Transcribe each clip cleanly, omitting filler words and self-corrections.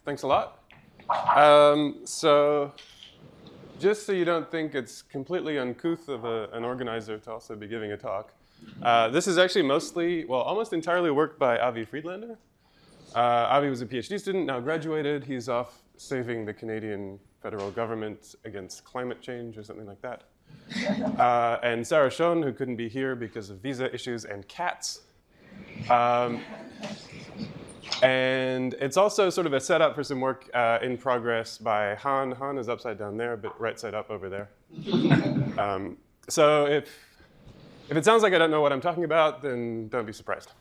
Thanks a lot. So just so you don't think it's completely uncouth of an organizer to also be giving a talk, this is actually mostly, well, almost entirely work by Avi Friedlander. Avi was a PhD student, now graduated. He's off saving the Canadian federal government against climate change or something like that. And Sarah Schoen, who couldn't be here because of visa issues and cats. And it's also sort of a setup for some work in progress by Han. Han is upside down there, but right side up over there. So if it sounds like I don't know what I'm talking about, then don't be surprised.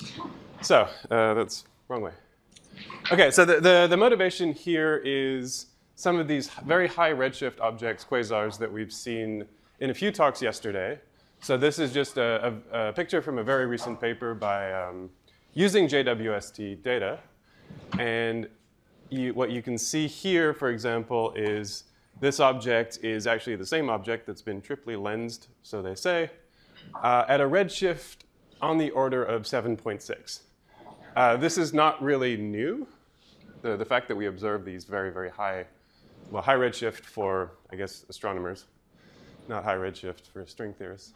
So that's wrong way. OK, so the motivation here is some of these very high redshift objects, quasars, that we've seen in a few talks yesterday. So this is just a picture from a very recent paper by using JWST data. And what you can see here, for example, is this object is actually the same object that's been triply lensed, so they say, at a redshift on the order of 7.6. This is not really new. The fact that we observe these very, very high, well, high redshift for, I guess, astronomers, not high redshift for string theorists,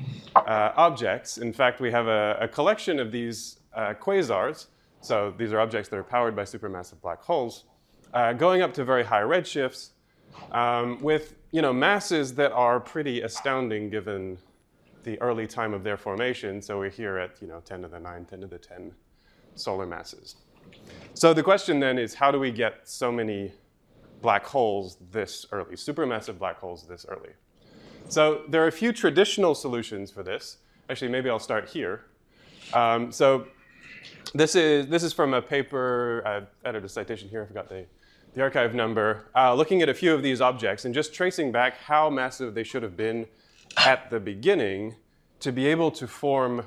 objects. In fact, we have a collection of these quasars. So these are objects that are powered by supermassive black holes, going up to very high redshifts with masses that are pretty astounding given the early time of their formation. So we're here at 10 to the 9, 10 to the 10 solar masses. So the question then is, how do we get so many black holes this early, supermassive black holes this early? So there are a few traditional solutions for this. Actually, maybe I'll start here. So this is from a paper. I added a citation here. I forgot the archive number. Looking at a few of these objects and just tracing back how massive they should have been at the beginning to be able to form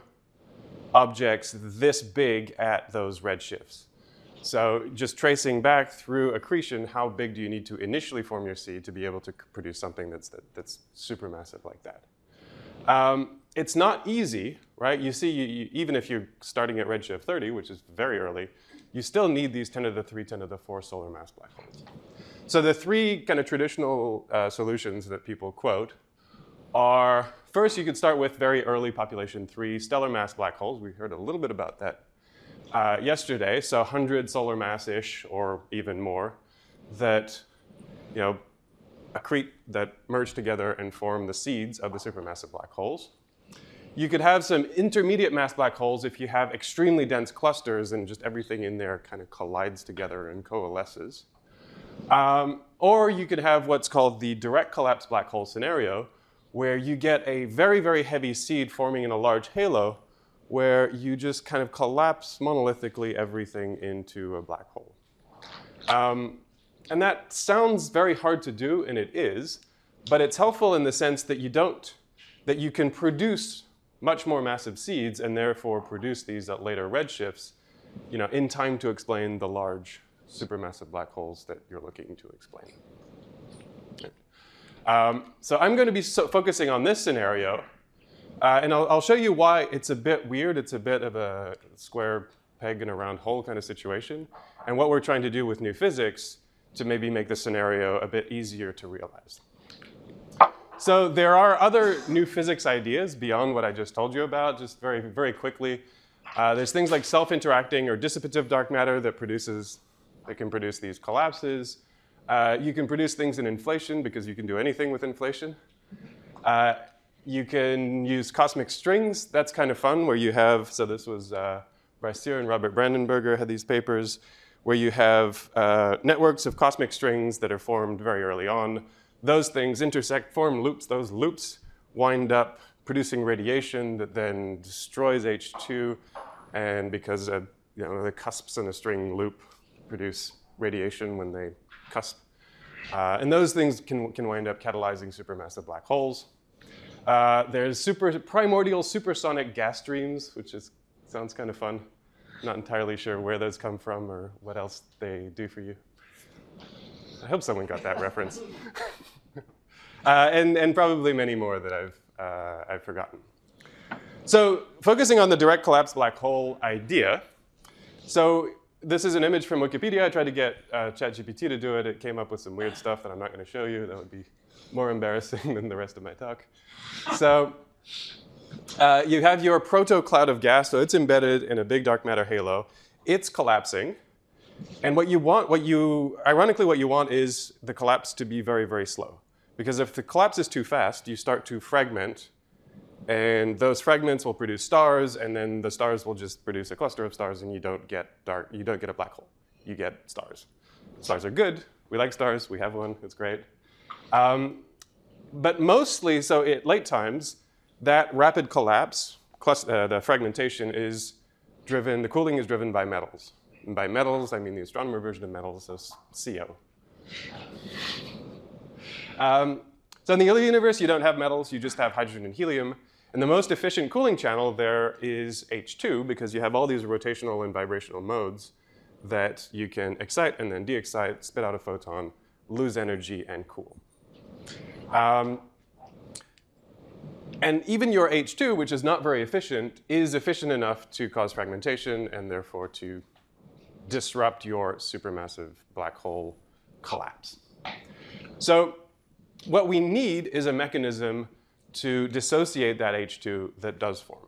objects this big at those redshifts. So just tracing back through accretion, how big do you need to initially form your seed to be able to produce something that's supermassive like that? It's not easy, right? You see, even if you're starting at redshift 30, which is very early, you still need these 10 to the 3, 10 to the 4 solar mass black holes. So the three kind of traditional solutions that people quote are, first, you could start with very early population 3 stellar mass black holes. We heard a little bit about that yesterday. So 100 solar mass-ish or even more that accrete, that merge together and form the seeds of the supermassive black holes. You could have some intermediate mass black holes if you have extremely dense clusters and just everything in there kind of collides together and coalesces. Or you could have what's called the direct collapse black hole scenario, where you get a very, very heavy seed forming in a large halo, where you just kind of collapse monolithically everything into a black hole. And that sounds very hard to do, and it is, but it's helpful in the sense that you can produce much more massive seeds and therefore produce these at later redshifts, in time to explain the large supermassive black holes that you're looking to explain. So I'm going to be focusing on this scenario, and I'll show you why it's a bit weird. It's a bit of a square peg in a round hole kind of situation, and what we're trying to do with new physics to maybe make the scenario a bit easier to realize. So there are other new physics ideas beyond what I just told you about, just very, very quickly. There's things like self-interacting or dissipative dark matter that can produce these collapses. You can produce things in inflation because you can do anything with inflation. You can use cosmic strings. That's kind of fun, where you have, so this was Bryce Sear and Robert Brandenberger had these papers, where you have networks of cosmic strings that are formed very early on. Those things intersect, form loops. Those loops wind up producing radiation that then destroys H2. And because the cusps in a string loop produce radiation when they cusp. And those things can wind up catalyzing supermassive black holes. There's primordial supersonic gas streams, which sounds kind of fun. Not entirely sure where those come from or what else they do for you. I hope someone got that reference. And probably many more that I've forgotten. So focusing on the direct collapse black hole idea, so this is an image from Wikipedia. I tried to get ChatGPT to do it. It came up with some weird stuff that I'm not going to show you. That would be more embarrassing than the rest of my talk. So you have your proto-cloud of gas. So it's embedded in a big dark matter halo. It's collapsing. And ironically, what you want is the collapse to be very, very slow. Because if the collapse is too fast, you start to fragment. And those fragments will produce stars, and then the stars will just produce a cluster of stars, and you don't get a black hole. You get stars. Stars are good. We like stars. We have one. It's great. But mostly, so at late times, that rapid collapse, the fragmentation is driven, the cooling is driven by metals. And by metals, I mean the astronomer version of metals, so CO. So in the early universe, you don't have metals. You just have hydrogen and helium. And the most efficient cooling channel there is H2, because you have all these rotational and vibrational modes that you can excite and then de-excite, spit out a photon, lose energy, and cool. And even your H2, which is not very efficient, is efficient enough to cause fragmentation and therefore to disrupt your supermassive black hole collapse. So what we need is a mechanism to dissociate that H2 that does form.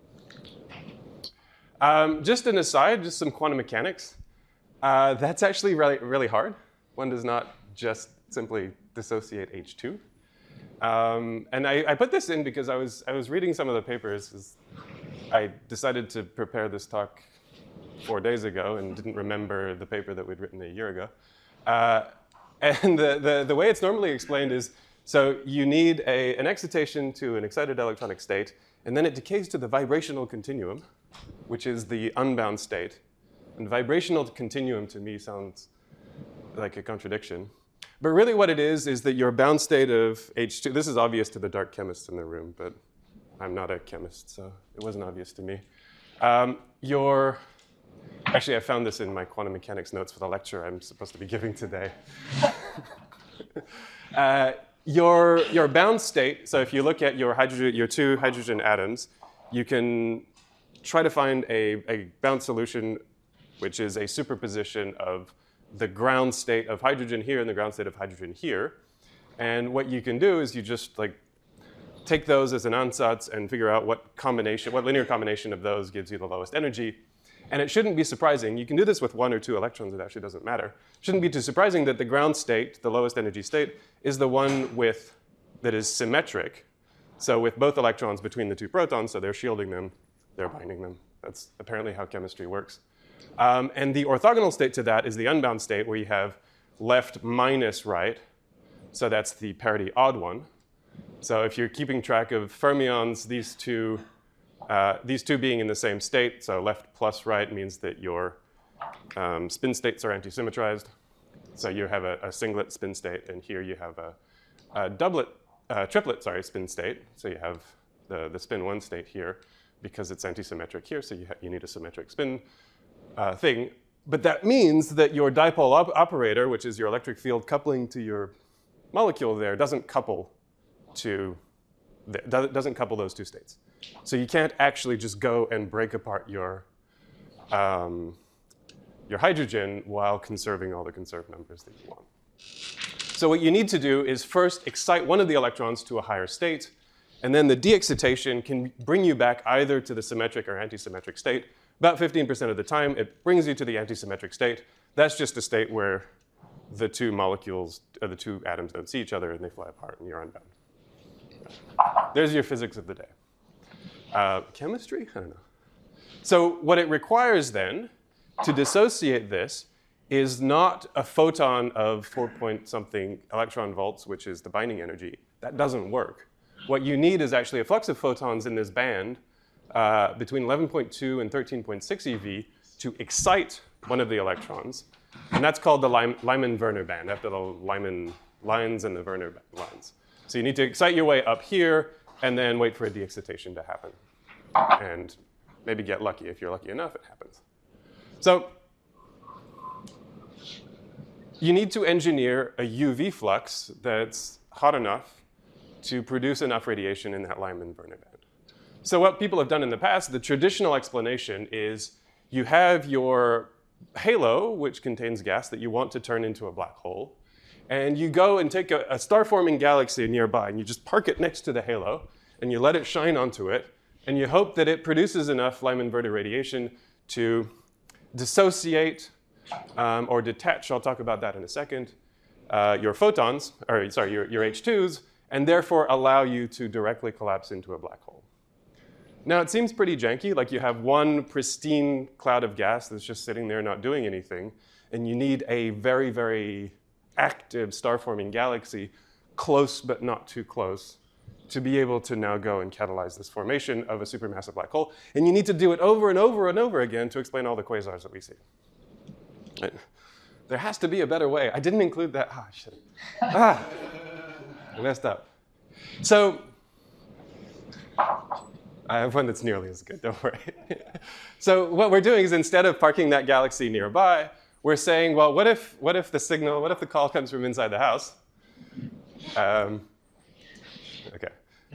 Just an aside, just some quantum mechanics. That's actually really, really hard. One does not just simply dissociate H2. And I put this in because I was reading some of the papers. I decided to prepare this talk 4 days ago and didn't remember the paper that we'd written a year ago. And the way it's normally explained is, so you need an excitation to an excited electronic state, and then it decays to the vibrational continuum, which is the unbound state. And vibrational continuum to me sounds like a contradiction. But really what it is that your bound state of H2, this is obvious to the dark chemists in the room, but I'm not a chemist, so it wasn't obvious to me. Actually, I found this in my quantum mechanics notes for the lecture I'm supposed to be giving today. Your bound state, so if you look at your two hydrogen atoms, you can try to find a bound solution, which is a superposition of the ground state of hydrogen here and the ground state of hydrogen here. And what you can do is you just take those as an ansatz and figure out what linear combination of those gives you the lowest energy. And it shouldn't be surprising. You can do this with 1 or 2 electrons. It actually doesn't matter. It shouldn't be too surprising that the ground state, the lowest energy state, is the one that is symmetric. So with both electrons between the 2 protons, so they're shielding them, they're binding them. That's apparently how chemistry works. And the orthogonal state to that is the unbound state, where you have left minus right. So that's the parity odd one. So if you're keeping track of fermions, these two being in the same state, so left plus right means that your spin states are anti-symmetrized. So you have a singlet spin state, and here you have a triplet spin state. So you have the spin 1 state here because it's anti-symmetric here, so you need a symmetric spin thing. But that means that your dipole operator, which is your electric field coupling to your molecule there, doesn't couple those 2 states. So you can't actually just go and break apart your hydrogen while conserving all the conserved numbers that you want. So what you need to do is first excite one of the electrons to a higher state, and then the de-excitation can bring you back either to the symmetric or anti-symmetric state. About 15% of the time, it brings you to the anti-symmetric state. That's just a state where the 2 molecules, or the 2 atoms don't see each other, and they fly apart, and you're unbound. There's your physics of the day. Chemistry? I don't know. So what it requires then to dissociate this is not a photon of 4-point-something electron volts, which is the binding energy. That doesn't work. What you need is actually a flux of photons in this band between 11.2 and 13.6 eV to excite one of the electrons. And that's called the Lyman-Werner band, after the Lyman lines and the Werner lines. So you need to excite your way up here and then wait for a de-excitation to happen. And maybe get lucky. If you're lucky enough, it happens. So you need to engineer a UV flux that's hot enough to produce enough radiation in that Lyman-Werner band. So what people have done in the past, the traditional explanation is you have your halo, which contains gas that you want to turn into a black hole. And you go and take a star-forming galaxy nearby, and you just park it next to the halo, and you let it shine onto it, and you hope that it produces enough Lyman-Werner radiation to dissociate or detach, I'll talk about that in a second, your photons, or sorry, your H2s, and therefore allow you to directly collapse into a black hole. Now, it seems pretty janky, like you have one pristine cloud of gas that's just sitting there not doing anything, and you need a very, very active star-forming galaxy, close but not too close, to be able to now go and catalyze this formation of a supermassive black hole. And you need to do it over and over and over again to explain all the quasars that we see. Right. There has to be a better way. I didn't include that. Ah, shit. Ah, I messed up. So I have one that's nearly as good, don't worry. So what we're doing is instead of parking that galaxy nearby, we're saying, well, what if the call comes from inside the house? Okay.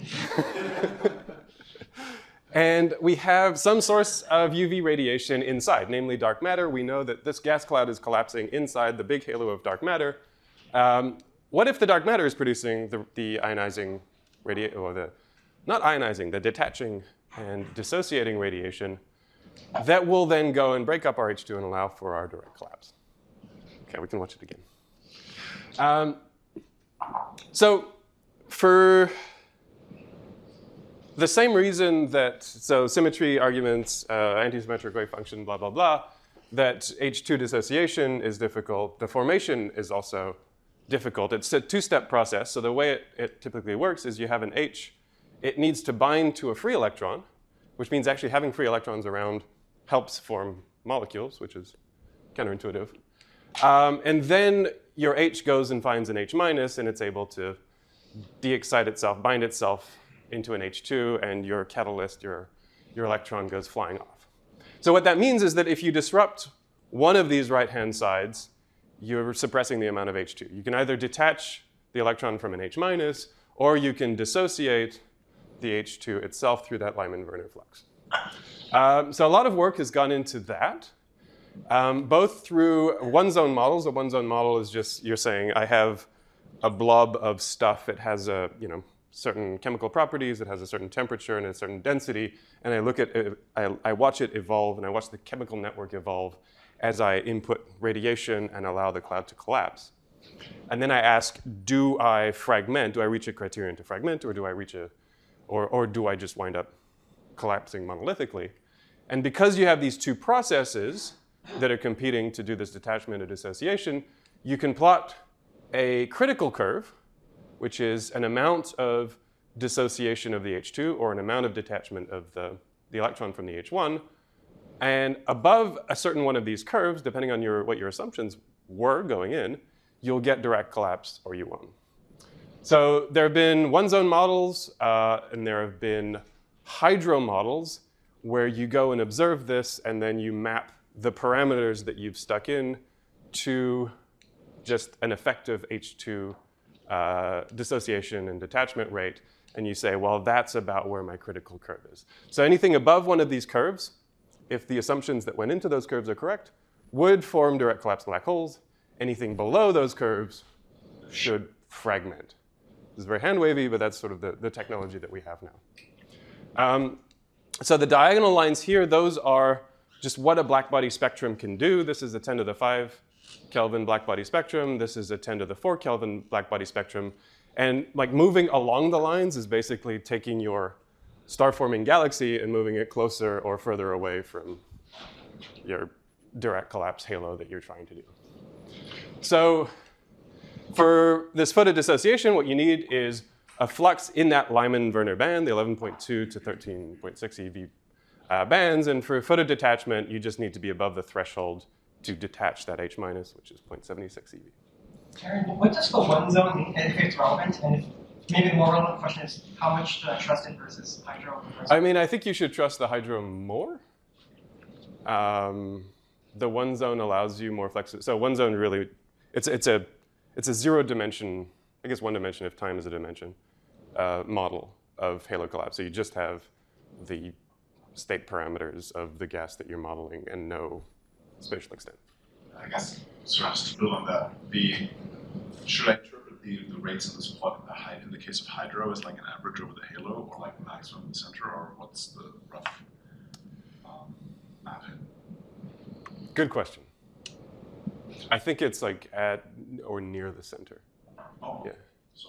And we have some source of UV radiation inside, namely dark matter. We know that this gas cloud is collapsing inside the big halo of dark matter. What if the dark matter is producing the ionizing radiation, or not ionizing, the detaching and dissociating radiation that will then go and break up our H2 and allow for our direct collapse? Okay, we can watch it again. So for the same reason that, so symmetry arguments, antisymmetric wave function, blah, blah, blah, that H2 dissociation is difficult, the formation is also difficult. It's a two-step process. So the way it typically works is you have an H. It needs to bind to a free electron, which means actually having free electrons around helps form molecules, which is counterintuitive. And then your H goes and finds an H minus, and it's able to de-excite itself, bind itself into an H2, and your catalyst, your electron goes flying off. So what that means is that if you disrupt one of these right-hand sides, you're suppressing the amount of H2. You can either detach the electron from an H minus, or you can dissociate the H2 itself through that Lyman-Werner flux. So a lot of work has gone into that, both through one-zone models. A one-zone model is just, you're saying, I have a blob of stuff. It has a, certain chemical properties, it has a certain temperature and a certain density, and I look at it, I watch it evolve, and I watch the chemical network evolve as I input radiation and allow the cloud to collapse. And then I ask, do I fragment? Do I reach a criterion to fragment, or do I reach or do I just wind up collapsing monolithically? And because you have these two processes that are competing to do this detachment or dissociation, you can plot a critical curve, which is an amount of dissociation of the H2 or an amount of detachment of the electron from the H1. And above a certain one of these curves, depending on what your assumptions were going in, you'll get direct collapse or you won't. So there have been one-zone models, and there have been hydro models where you go and observe this, and then you map the parameters that you've stuck in to just an effective H2 dissociation and detachment rate, and you say, well, that's about where my critical curve is. So anything above one of these curves, if the assumptions that went into those curves are correct, would form direct collapse black holes. Anything below those curves should fragment. This is very hand-wavy, but that's sort of the technology that we have now. So the diagonal lines here, those are just what a blackbody spectrum can do. This is a 10 to the 5 Kelvin blackbody spectrum. This is a 10 to the 4 Kelvin blackbody spectrum. And like moving along the lines is basically taking your star-forming galaxy and moving it closer or further away from your direct collapse halo that you're trying to do. So for this photodissociation, what you need is a flux in that Lyman-Werner band, the 11.2 to 13.6 eV bands. And for photodetachment, you just need to be above the threshold to detach that H minus, which is 0.76 eV. Aaron, what does the one zone mean, and if it's relevant? And if, maybe the more relevant question is, how much do I trust it versus hydro? I mean, I think you should trust the hydro more. The one zone allows you more flexibility. So one zone really, it's a zero dimension, I guess one dimension if time is a dimension, model of halo collapse. So you just have the state parameters of the gas that you're modeling and no spatial extent. I guess, so just to build on that, should I interpret the rates in this plot in the case of Hydro as like an average over the halo, or like maximum in the center, or what's the rough map? Good question. I think it's like at or near the center. Oh. Yeah. So,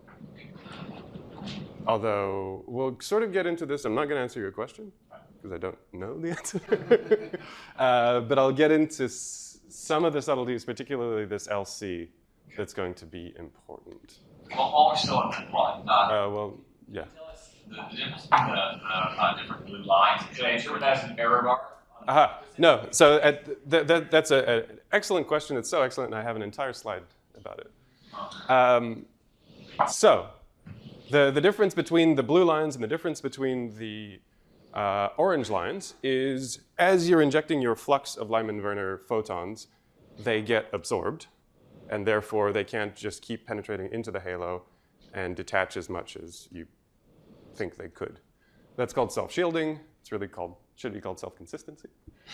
Although we'll sort of get into this. I'm not going to answer your question because I don't know the answer. But I'll get into some of the subtleties, particularly this LC, that's going to be important. While we're still on that plot, well, yeah. tell us the difference between the different blue lines. Should I interpret that as an error bar? Aha. No. So that's an excellent question. It's so excellent, and I have an entire slide about it. So the difference between the blue lines and the difference between the orange lines is as you're injecting your flux of Lyman-Werner photons, they get absorbed, and therefore they can't just keep penetrating into the halo and detach as much as you think they could. That's called self-shielding. It's really should be called self-consistency.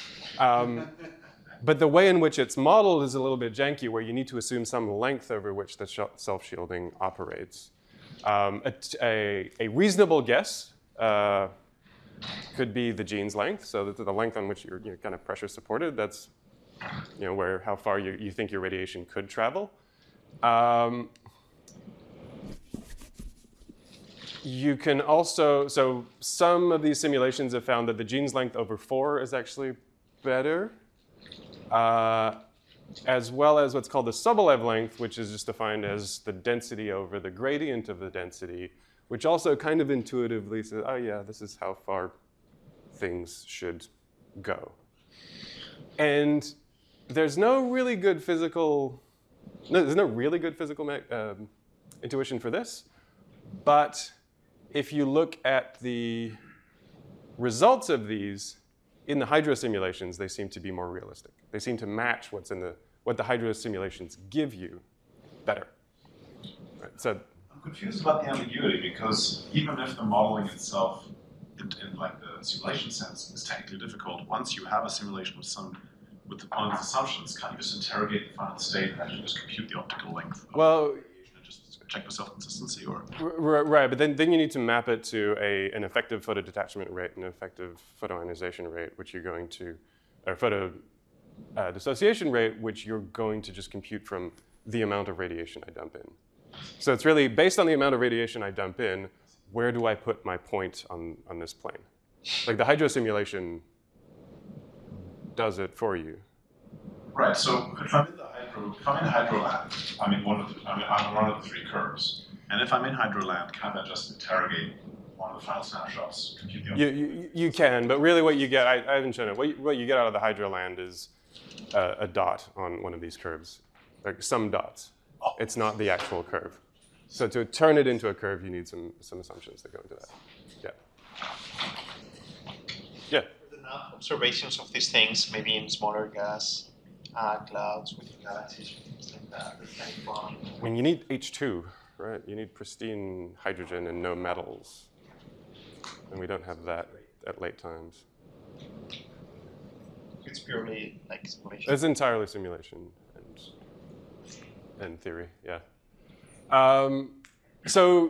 But the way in which it's modeled is a little bit janky, where you need to assume some length over which the self-shielding operates. A reasonable guess could be the gene's length, so that the length on which you're kind of pressure supported. That's how far you think your radiation could travel. You can also, so some of these simulations have found that the gene's length over 4 is actually better, as well as what's called the Sobolev length, which is just defined as the density over the gradient of the density, which also kind of intuitively says, oh yeah, this is how far things should go. And there's no really good physical intuition for this, but if you look at the results of these in the Hydro simulations, they seem to be more realistic. They seem to match what the Hydro simulations give you better. Right, so I'm confused about the ambiguity, because even if the modeling itself, in like the simulation sense, is technically difficult, once you have a simulation with one of these assumptions, can't you just interrogate the final state and actually just compute the optical length of the radiation and just check the self-consistency? Or right, but then you need to map it to an effective photodetachment rate and an effective photoionization rate, which you're going to, or photo dissociation rate, which you're going to just compute from the amount of radiation I dump in. So it's really based on the amount of radiation I dump in, where do I put my point on this plane? Like the Hydro simulation does it for you. Right. So if I'm in Hydro land, I'm on one of the 3 curves, and if I'm in Hydro land, can't I just interrogate one of the final snapshots, compute the you can, but really what you get, I haven't shown it. What you get out of the Hydro land is a dot on one of these curves, like some dots. Oh. It's not the actual curve. So to turn it into a curve, you need some assumptions that go into that. Yeah. Are there not observations of these things, maybe in smaller gas clouds with galaxies, things like that? Kind of fun. When you need H2, right? You need pristine hydrogen and no metals. And we don't have that at late times. It's purely like simulation. It's entirely simulation and theory, yeah. So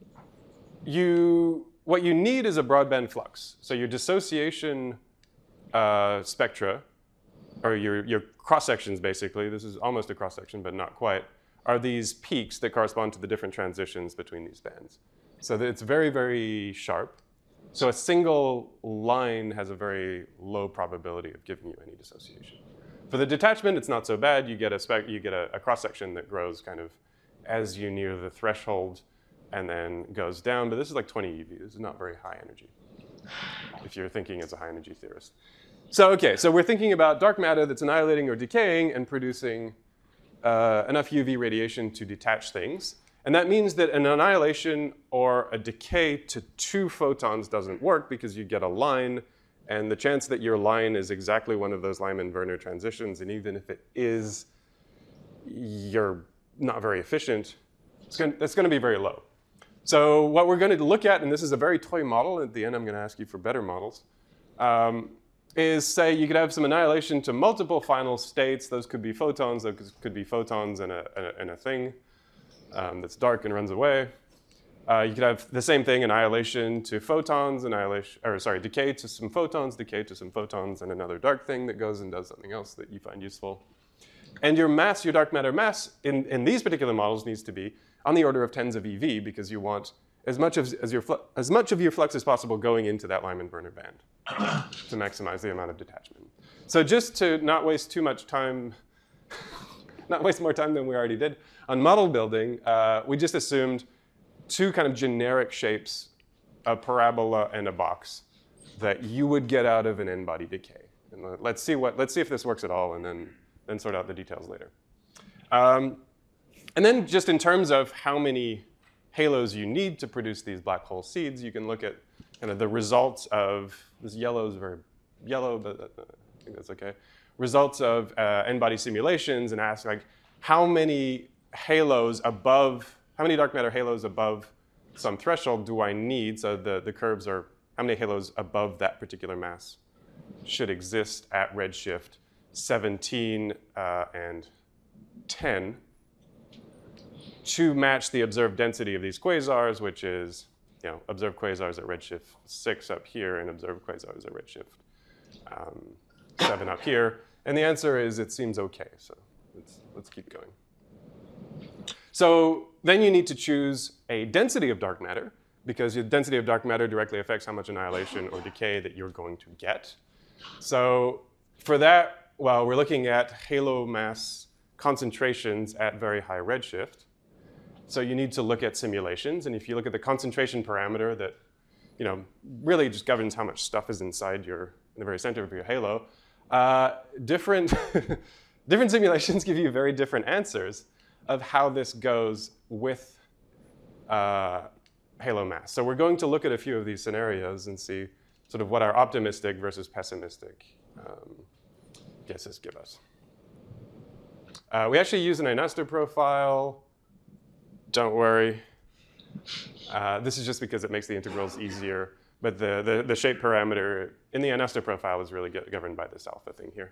what you need is a broadband flux. So your dissociation spectra, or your cross-sections basically, this is almost a cross-section but not quite, are these peaks that correspond to the different transitions between these bands. So that it's very, very sharp. So a single line has a very low probability of giving you any dissociation. For the detachment, it's not so bad. You get a cross-section that grows kind of as you near the threshold and then goes down. But this is like 20 eV. This is not very high energy if you're thinking as a high energy theorist. So we're thinking about dark matter that's annihilating or decaying and producing enough UV radiation to detach things. And that means that an annihilation or a decay to 2 photons doesn't work because you get a line, and the chance that your line is exactly one of those Lyman-Werner transitions, and even if it is, you're not very efficient, it's going to be very low. So what we're going to look at, and this is a very toy model, at the end I'm going to ask you for better models, is say you could have some annihilation to multiple final states. Those could be photons. Those could be photons in a thing that's dark and runs away. You could have the same thing, annihilation to photons, decay to some photons, decay to some photons, and another dark thing that goes and does something else that you find useful. And your mass, your dark matter mass, in these particular models needs to be on the order of tens of eV, because you want as much of your flux as possible going into that Lyman-Werner band to maximize the amount of detachment. So just to not waste too much time, not waste more time than we already did on model building, we just assumed two kind of generic shapes, a parabola and a box, that you would get out of an n-body decay. And let's see if this works at all, and then sort out the details later. And then just in terms of how many halos you need to produce these black hole seeds, you can look at kind of the results of, this yellow is very yellow, but I think that's okay. Results of n-body simulations, and ask like, how many dark matter halos above some threshold do I need? So the curves are how many halos above that particular mass should exist at redshift 17 and 10 to match the observed density of these quasars, which is observed quasars at redshift 6 up here and observed quasars at redshift 7 up here. And the answer is it seems okay. So let's keep going. So then you need to choose a density of dark matter, because your density of dark matter directly affects how much annihilation or decay that you're going to get. So for that, well, we're looking at halo mass concentrations at very high redshift. So you need to look at simulations. And if you look at the concentration parameter that really just governs how much stuff is inside in the very center of your halo, different simulations give you very different answers of how this goes with halo mass. So we're going to look at a few of these scenarios and see sort of what our optimistic versus pessimistic guesses give us. We actually use an Einaster profile. Don't worry. This is just because it makes the integrals easier. But the shape parameter in the Einaster profile is really governed by this alpha thing here.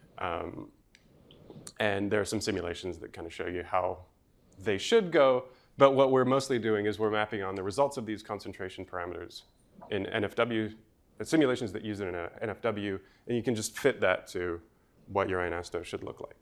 And there are some simulations that kind of show you how they should go. But what we're mostly doing is we're mapping on the results of these concentration parameters in NFW, simulations that use it in a NFW, and you can just fit that to what your Einaster should look like.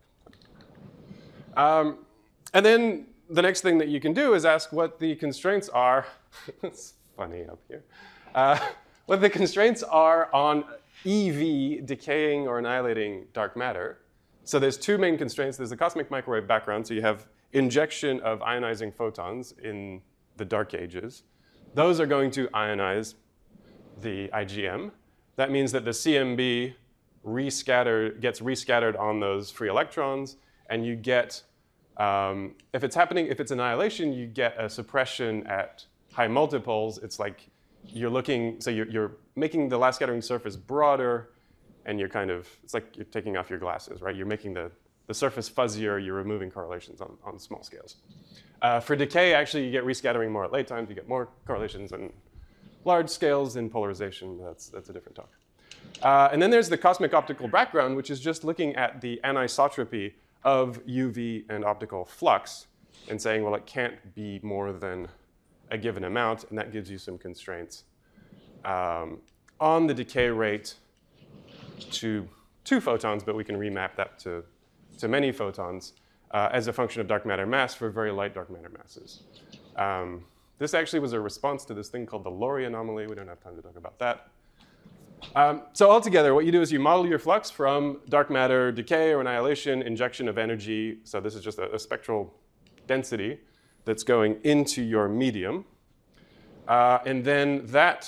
And then the next thing that you can do is ask what the constraints are. It's funny up here. What the constraints are on EV, decaying or annihilating dark matter. So there's two main constraints. There's the cosmic microwave background. So you have injection of ionizing photons in the dark ages. Those are going to ionize the IgM. That means that the CMB gets rescattered on those free electrons, and you get, if it's annihilation, you get a suppression at high multiples. It's like you're making the last scattering surface broader, and it's like you're taking off your glasses, right? You're making the surface fuzzier, you're removing correlations on small scales. For decay, actually, you get rescattering more at late times, you get more correlations on large scales. In polarization, that's a different talk. And then there's the cosmic optical background, which is just looking at the anisotropy of UV and optical flux and saying, well, it can't be more than a given amount, and that gives you some constraints on the decay rate to 2 photons, but we can remap that to many photons as a function of dark matter mass for very light dark matter masses. This actually was a response to this thing called the Laurie anomaly. We don't have time to talk about that. So altogether, what you do is you model your flux from dark matter decay or annihilation, injection of energy. So this is just a spectral density that's going into your medium. And then that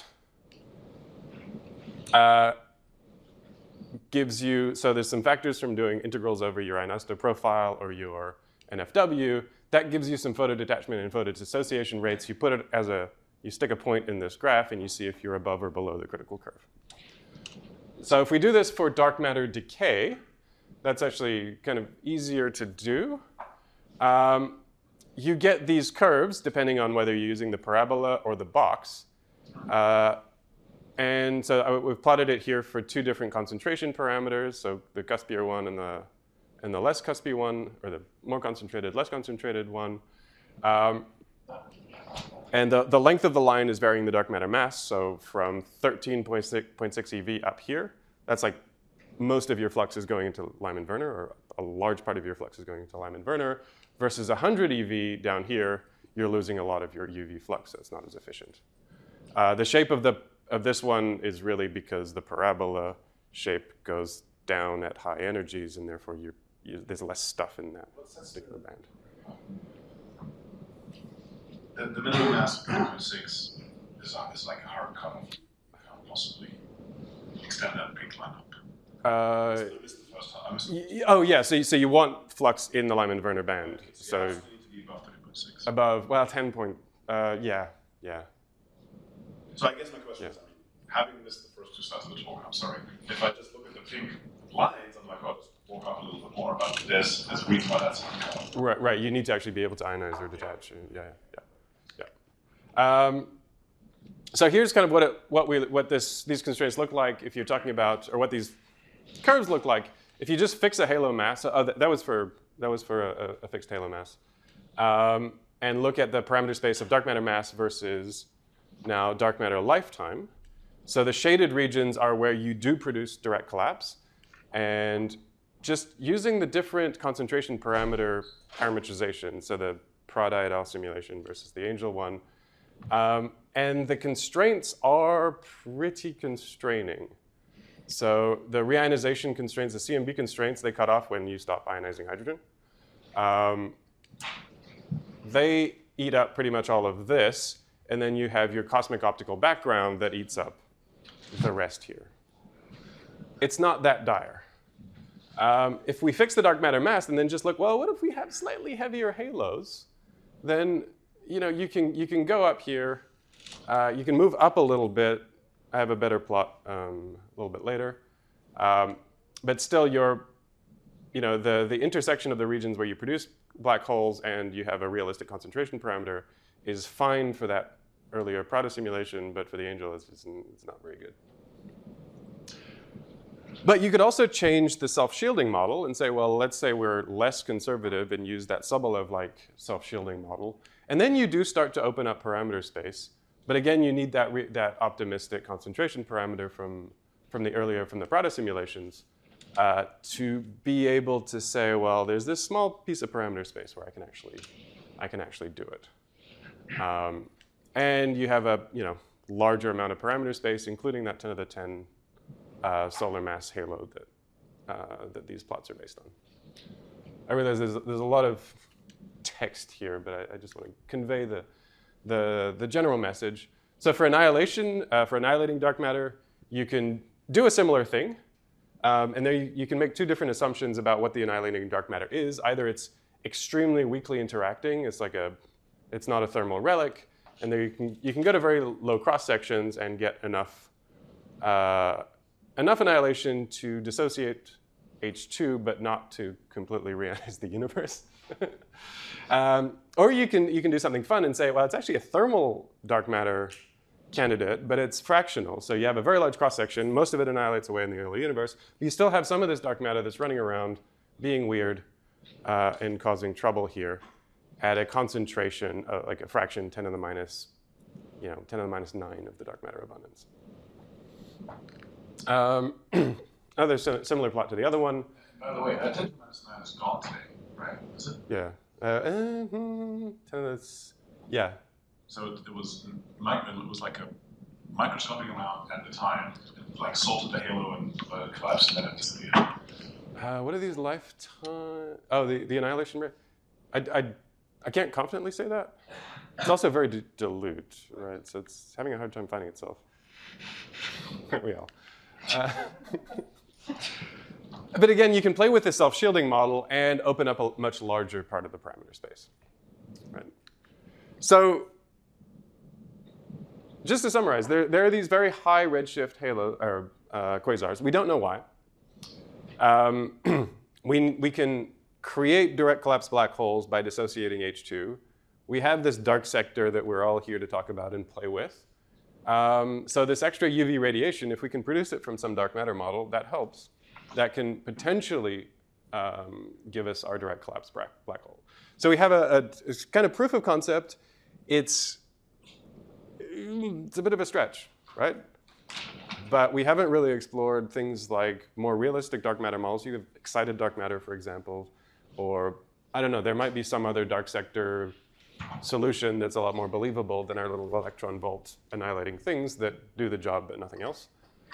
gives you, so there's some factors from doing integrals over your Einaster profile or your NFW. That gives you some photodetachment and photodissociation rates. You put it you stick a point in this graph, and you see if you're above or below the critical curve. So if we do this for dark matter decay, that's actually kind of easier to do. You get these curves, depending on whether you're using the parabola or the box. And so we've plotted it here for two different concentration parameters, so the cuspier one and the less cuspy one, or the more concentrated, less concentrated one. And the length of the line is varying the dark matter mass, so from 13.6 eV up here, that's like most of your flux is going into Lyman-Werner, or a large part of your flux is going into Lyman-Werner, versus 100 eV down here, you're losing a lot of your UV flux, so it's not as efficient. The shape of this one is really because the parabola shape goes down at high energies, and therefore there's less stuff in that particular band. The minimum mass of 3.6 is like a hard cutoff. I can't possibly extend that pink line up. This is the first time. I missed Oh yeah, so you want flux in the Lyman-Werner band. So it need to be above 3.6. above, well, 10 point, yeah. So I guess my question is, having missed the first two slides of the talk, I'm sorry. If I just look at the pink lines, I'm like, oh, just walk up a little bit more. But there's a reason why that's hard cutoff. Right. You need to actually be able to ionize or detach. Yeah. So here's kind of what these constraints look like if you're talking about, or what these curves look like if you just fix a halo mass. That was for a fixed halo mass, and look at the parameter space of dark matter mass versus now dark matter lifetime. So the shaded regions are where you do produce direct collapse, and just using the different concentration parameter parametrization, so the Prada simulation versus the Angel one. And the constraints are pretty constraining. So the reionization constraints, the CMB constraints, they cut off when you stop ionizing hydrogen. They eat up pretty much all of this, and then you have your cosmic optical background that eats up the rest here. It's not that dire. If we fix the dark matter mass and then just look, well, what if we have slightly heavier halos? Then you can go up here. You can move up a little bit. I have a better plot a little bit later. But still, the intersection of the regions where you produce black holes and you have a realistic concentration parameter is fine for that earlier Prada simulation, but for the Angel, it's not very good. But you could also change the self-shielding model and say, well, let's say we're less conservative and use that Sobolev-like self-shielding model. And then you do start to open up parameter space. But again, you need that optimistic concentration parameter from the Prada simulations to be able to say, well, there's this small piece of parameter space where I can actually do it. And you have a larger amount of parameter space, including that 10 to the 10 solar mass halo that these plots are based on. I realize there's a lot of text here, but I just want to convey the general message. So for annihilation, for annihilating dark matter, you can do a similar thing. And there you can make two different assumptions about what the annihilating dark matter is. Either it's extremely weakly interacting, it's not a thermal relic, and there you can go to very low cross sections and get enough annihilation to dissociate H2, but not to completely reionize the universe. Or you can do something fun and say, well, it's actually a thermal dark matter candidate, but it's fractional. So you have a very large cross section. Most of it annihilates away in the early universe. But you still have some of this dark matter that's running around, being weird, and causing trouble here at a concentration, like a fraction 10 to the minus 9 of the dark matter abundance. Another similar plot to the other one. By the way, that 10 to the minus 9 is gone today, right? Is it? Yeah. 10 to yeah. So it was like a microscopic amount at the time, like salted the halo and collapsed, and then it disappeared. What are these lifetime? Oh, the annihilation rate. I can't confidently say that. It's also very dilute, right? So it's having a hard time finding itself. Aren't we all? But again, you can play with the self-shielding model and open up a much larger part of the parameter space. Right? So just to summarize, there are these very high redshift quasars. We don't know why. We can create direct collapse black holes by dissociating H2. We have this dark sector that we're all here to talk about and play with. So this extra UV radiation, if we can produce it from some dark matter model, that helps. That can potentially give us our direct collapse black hole. So we have a kind of proof of concept. It's a bit of a stretch, right? But we haven't really explored things like more realistic dark matter models. You have excited dark matter, for example, or I don't know, there might be some other dark sector solution that's a lot more believable than our little electron volt annihilating things that do the job but nothing else.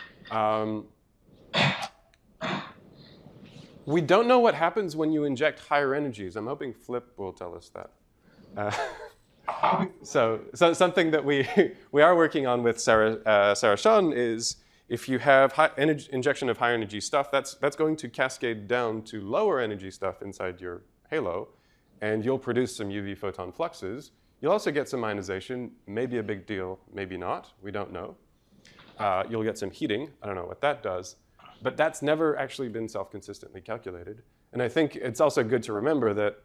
We don't know what happens when you inject higher energies. I'm hoping Flip will tell us that. So something that we are working on with Sarah Sean is if you have injection of high energy stuff, that's going to cascade down to lower energy stuff inside your halo, and you'll produce some UV photon fluxes. You'll also get some ionization, maybe a big deal, maybe not, we don't know. You'll get some heating, I don't know what that does, but that's never actually been self-consistently calculated. And I think it's also good to remember that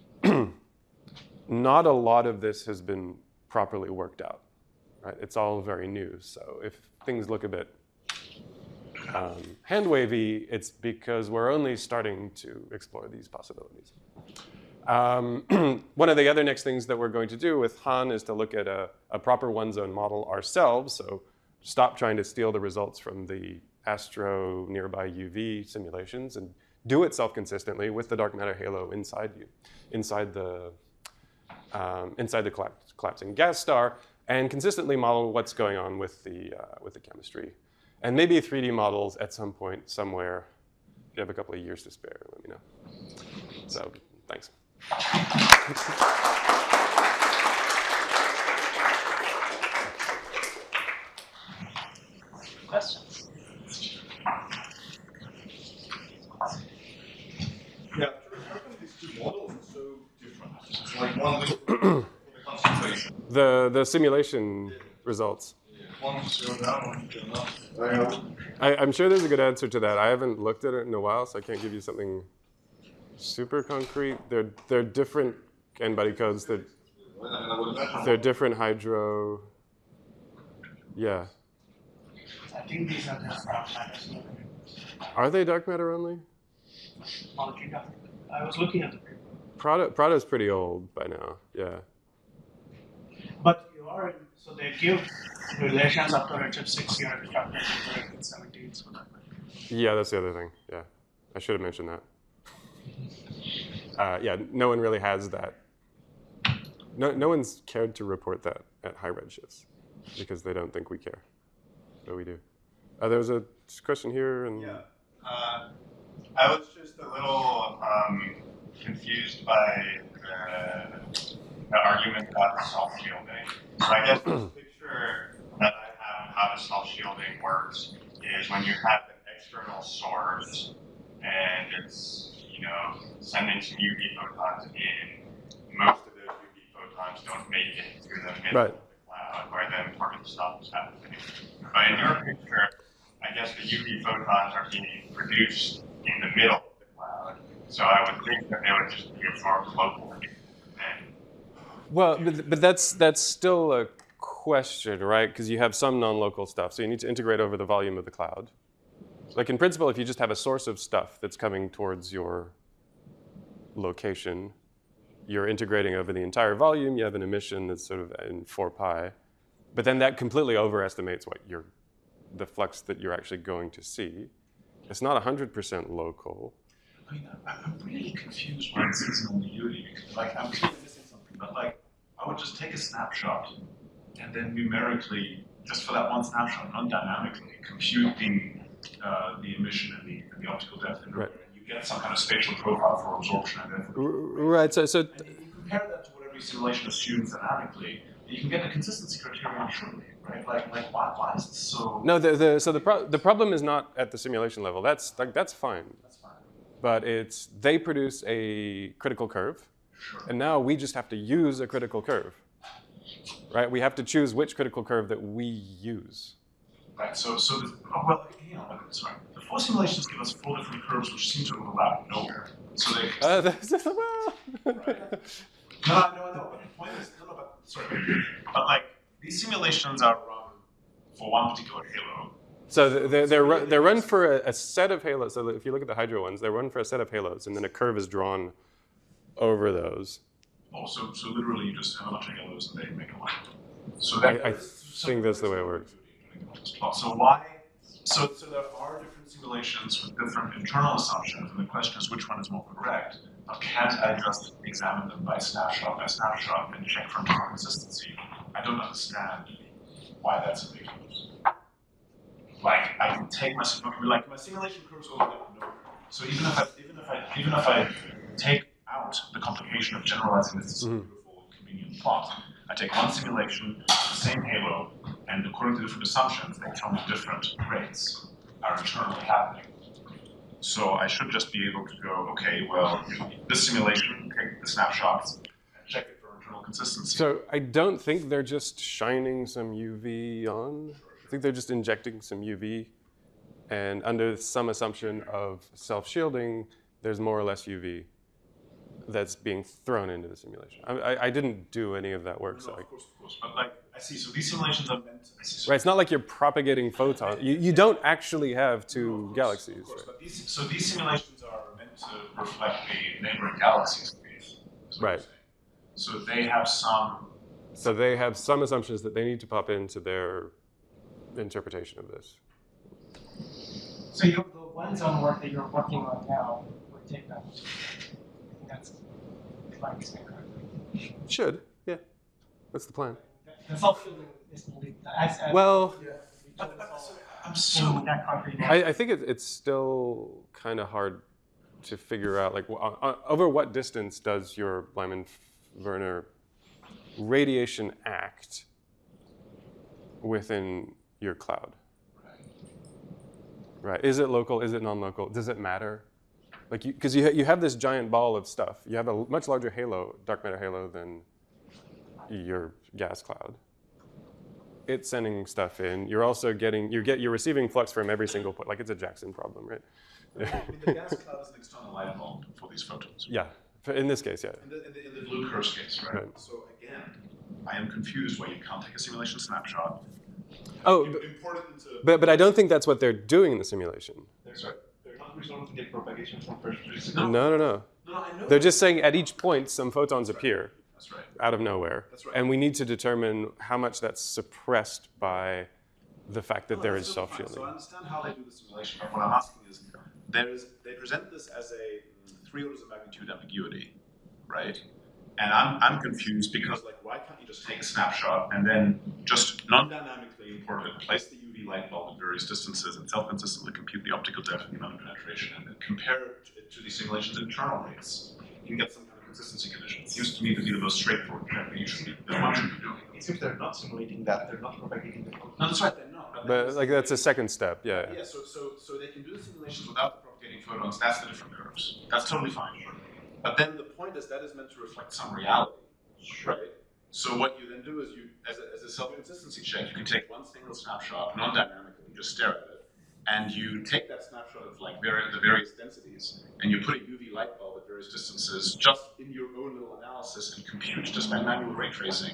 not a lot of this has been properly worked out, right? It's all very new, so if things look a bit hand-wavy, it's because we're only starting to explore these possibilities. One of the other next things that we're going to do with Han is to look at a proper one-zone model ourselves, so stop trying to steal the results from the Astro nearby UV simulations and do it self-consistently with the dark matter halo inside you, inside the collapsing gas star, and consistently model what's going on with the chemistry. And maybe 3D models at some point, somewhere. If you have a couple of years to spare, let me know. So, thanks. Questions? Yeah, how come these two models are so different? It's like one looks for the concentration. The simulation results. One is going down, one is going up. I'm sure there's a good answer to that. I haven't looked at it in a while, so I can't give you something super concrete. They're different n-body codes. They're different hydro. Yeah. I think these are just dark matter. Are they dark matter only? I was looking at the paper. Prada's pretty old by now. Yeah. But you are, so they give relations up to redshift 6 here, dark matter in 17. So that Yeah, that's the other thing. Yeah, I should have mentioned that. Yeah, no one really has that. No one's cared to report that at high redshifts because they don't think we care, but we do. There was a question here, and yeah, I was just a little confused by the argument about the self-shielding. So I guess this picture that I have how the self-shielding works is when you have an external source and it's sending some UV photons in. Most of those UV photons don't make it through the middle of the cloud where the important stuff is happening. But in your picture, I guess the UV photons are being produced in the middle of the cloud. So I would think that they would just be absorbed locally. well, but that's still a question, right? Because you have some non-local stuff, so you need to integrate over the volume of the cloud. Like in principle, if you just have a source of stuff that's coming towards your location, you're integrating over the entire volume. You have an emission that's sort of in 4 pi, but then that completely overestimates what the flux that you're actually going to see. It's not 100% local. I mean, I'm really confused by seasonal nudity because, I'm clearly missing something, but I would just take a snapshot and then numerically, just for that one snapshot, non-dynamically, computing the emission and the optical depth in right. and you get some kind of spatial profile for absorption and then Right. So and you compare that to whatever your simulation assumes dynamically, you can get the consistency criterion surely, right? Why is this so? no, the problem is not at the simulation level. That's fine. That's fine. But they produce a critical curve, Sure. and now we just have to use a critical curve, right? We have to choose which critical curve that we use. Right. So sorry. The 4 simulations give us 4 different curves which seem to overlap nowhere. So they. Right. No. But the point is, but these simulations are run for one particular halo. So they're run for a set of halos. So if you look at the Hydra ones, they're run for a set of halos, and then a curve is drawn over those. Oh, so literally you just have a bunch of halos and they make a line. So I think that's the way it works. So why? So there are different simulations with different internal assumptions, and the question is which one is more correct. But can't I just examine them by snapshot and check for internal consistency? I don't understand why that's a big use. Like I can take my simulation curves over nowhere. So even if I take out the complication of generalizing this to a beautiful, convenient plot, I take one simulation, the same halo, and according to different assumptions, they tell me different rates are internally happening. So I should just be able to go, okay, well, this simulation, take the snapshots, and check it for internal consistency. So I don't think they're just shining some UV on. I think they're just injecting some UV, and under some assumption of self-shielding, there's more or less UV that's being thrown into the simulation. I didn't do any of that work. No, So of course. But like, I see, so these simulations are meant to... right, it's not like you're propagating photons. You don't actually have two galaxies. Of course, Right? but these simulations are meant to reflect the neighboring galaxies. Right. So they have some... So they have some assumptions that they need to pop into their interpretation of this. So the one zone work that you're working on now would take that. I think that's, if I understand correctly. Should, yeah. That's the plan. The self-shielding is only as Well, I'm so... that concrete. I think it's still kind of hard to figure out, like, over what distance does your Lyman-Werner radiation act within your cloud? Right. Is it local? Is it non-local? Does it matter? Like, because you have this giant ball of stuff. You have a much larger halo, dark matter halo, than your gas cloud. It's sending stuff in. You're also you're receiving flux from every single point. Like, it's a Jackson problem, right? I mean, the gas cloud is an external light bulb for these photons. Yeah. In this case, yeah. In the blue curve case, right? So again, I am confused why you can't take a simulation snapshot. Oh, import it into... but I don't think that's what they're doing in the simulation. They're not resolving the propagation from first to No. second. No, I know. They're just saying at each point some photons appear That's right. out of nowhere. That's right. And we need to determine how much that's suppressed by the fact that there is So I self-shielding. understand how they do the simulation, but what I'm asking is, they present this as a 3 orders of magnitude ambiguity, right? And I'm confused because, like, why can't you just take a snapshot and then just non-dynamically import it, place the UV light bulb at various distances, and self-consistently compute the optical depth and the amount of penetration, and then compare it to the simulation's internal rates? You can get some kind of consistency condition. It seems to me to be the most straightforward check that one should be doing. It's if they're not simulating that, they're not propagating the photon. No, that's right, they're not. But like that's a second step, yeah. Yeah, so they can do the simulations without the propagating photons. That's the different curves. That's totally fine. But then the point is that is meant to reflect some reality, right? So what you then do is as a self-consistency check, you can take one single snapshot, non-dynamically, you just stare at it, and you take that snapshot of like the various densities, and you put a UV light bulb at various distances just in your own little analysis and compute just by manual ray tracing,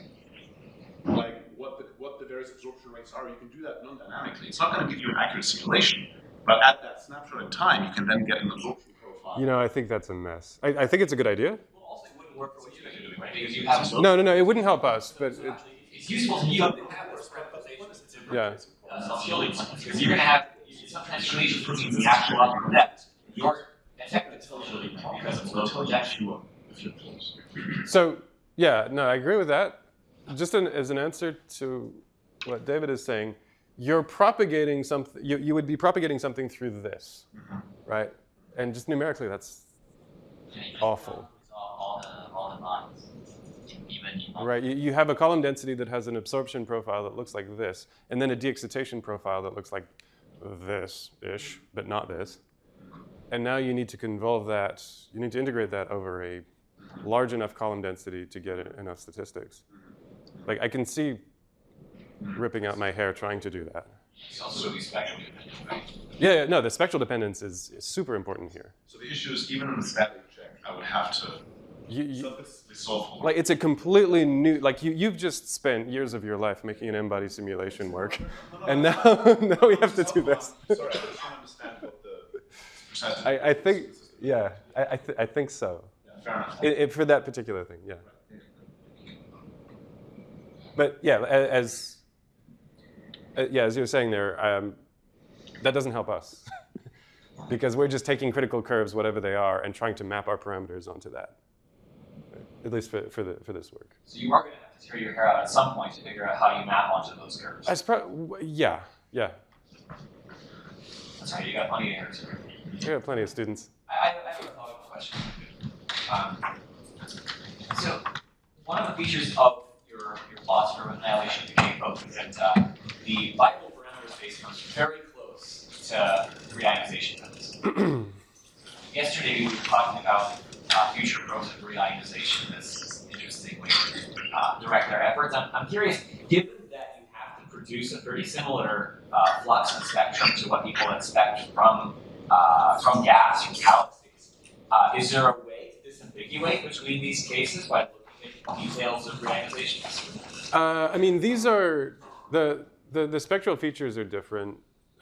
like what the various absorption rates are. You can do that non-dynamically. It's not going to give you an accurate simulation, but at that snapshot in time, you can then get an absorption profile. You know, I think that's a mess. I think it's a good idea. Well, also, it wouldn't work for what you guys are doing, right? Because you have No, it wouldn't help us, but it's useful to you to have this representation. yeah. Self-shielding because you're going to have some transformation proteins the actual optical depth. You're effectively self-shielding because it's low projection. So yeah, no, I agree with that. Just as an answer to what David is saying, you're propagating something. You would be propagating something through this, right? And just numerically, that's awful. All the lines. Even Right, you have a column density that has an absorption profile that looks like this, and then a de-excitation profile that looks like this-ish, but not this. And now you need to convolve that, you need to integrate that over a large enough column density to get enough statistics. Like, I can see ripping out my hair trying to do that. it's also the spectral dependence, right? Yeah, no, the spectral dependence is super important here. So the issue is, even in the static check, I would have to They solve like it's a completely new, like you've just spent years of your life making an n-body simulation work, and now we have to do this. Sorry, I just don't understand what the percentage. I think, yeah, I think so. Yeah, fair enough. For that particular thing, yeah. But yeah, as you were saying there, that doesn't help us because we're just taking critical curves, whatever they are, and trying to map our parameters onto that. At least for this work. So you are going to have to tear your hair out at some point to figure out how you map onto those curves. Yeah. That's right, you got plenty of hairs. We have plenty of students. I have a follow-up question. So one of the features of your plots for annihilation decay both is that the viable parameter space comes very close to reionization limits. Yesterday we were talking about future growth of reionization. This is an interesting way to direct our efforts. I'm curious, given that you have to produce a pretty similar flux and spectrum to what people expect from gas, from galaxies, is there a way to disambiguate between these cases by looking at details of reionization? I mean, these are the spectral features are different.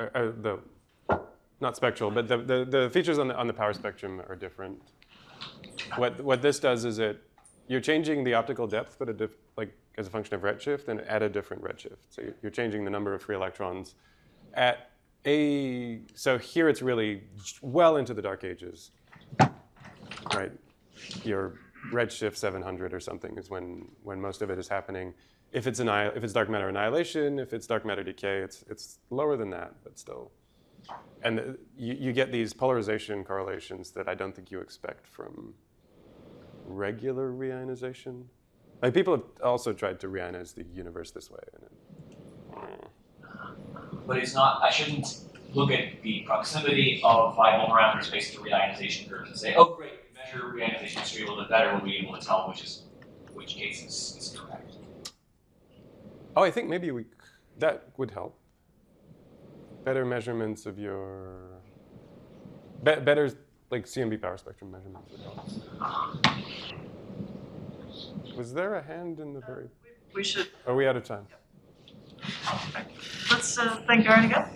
Not spectral, but the features on the power spectrum are different. What this does is you're changing the optical depth, but as a function of redshift, and at a different redshift. So you're changing the number of free electrons at so here it's really well into the dark ages, right? Your redshift 700 or something is when most of it is happening. If it's dark matter annihilation, if it's dark matter decay, it's lower than that, but still. And you get these polarization correlations that I don't think you expect from regular reionization. Like people have also tried to reionize the universe this way. But it's not, I shouldn't look at the proximity of viable parameter space to reionization curves and say, oh great, we measure reionization history a little bit better, we'll be able to tell which case is correct. Oh, I think maybe that would help. Better measurements of your, better like CMB power spectrum measurements would help. Was there a hand in the very? We should. Are we out of time? Let's thank Aaron again.